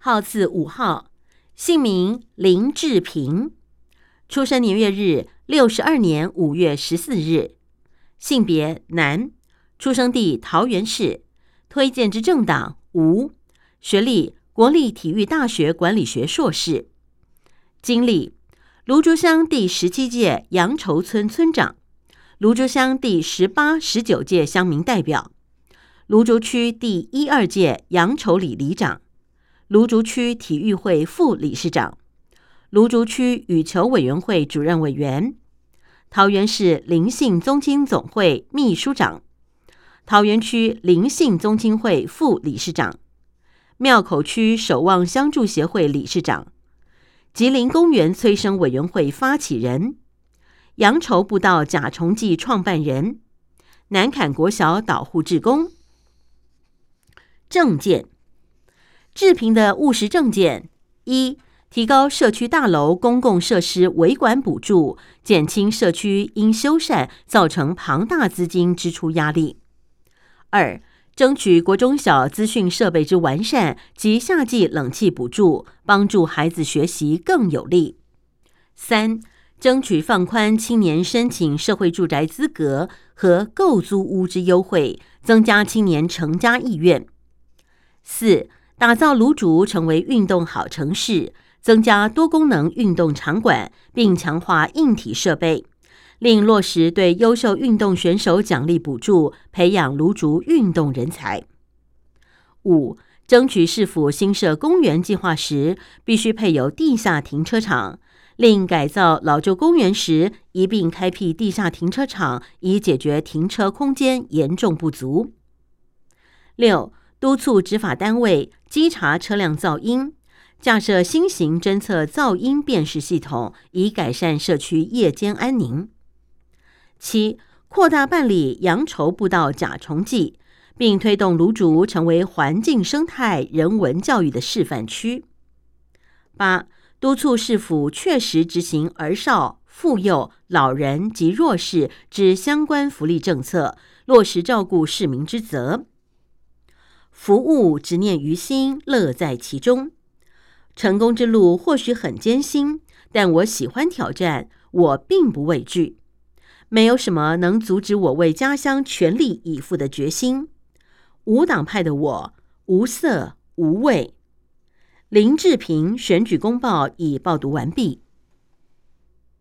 号字5号，姓名林志平，出生年月日62年5月14日，性别男，出生地桃园市，推荐之政党无，学历国立体育大学管理学硕士，经历芦竹乡第17届杨稠村村长，芦竹乡第18、19届乡民代表，芦竹区第1、2届杨稠里里长，芦竹区体育会副理事长，芦竹区羽球委员会主任委员，桃园市灵性宗亲总会秘书长，桃园区灵性宗亲会副理事长，庙口区守望相助协会理事长，吉林公园催生委员会发起人，杨稠步道甲虫记创办人，南坎国小导护志工。政见，志平的务实政见：一、提高社区大楼公共设施维管补助，减轻社区因修缮造成庞大资金支出压力；二、争取国中小资讯设备之完善及夏季冷气补助，帮助孩子学习更有力；三、争取放宽青年申请社会住宅资格和购租屋之优惠，增加青年成家意愿；四、打造芦竹成为运动好城市，增加多功能运动场馆，并强化硬体设备，另落实对优秀运动选手奖励补助，培养芦竹运动人才。五、争取市府新设公园计划时，必须配有地下停车场，另改造老旧公园时，一并开辟地下停车场，以解决停车空间严重不足。六、督促执法单位稽查车辆噪音，架设新型侦测噪音辨识系统，以改善社区夜间安宁。七、扩大办理杨稠步道甲虫记，并推动芦竹成为环境生态人文教育的示范区。八、督促市府确实执行儿少、妇幼、老人及弱势之相关福利政策，落实照顾市民之责。服务执念于心，乐在其中。成功之路或许很艰辛，但我喜欢挑战，我并不畏惧。没有什么能阻止我为家乡全力以赴的决心。无党派的我，无色无味。林志平选举公报已报读完毕。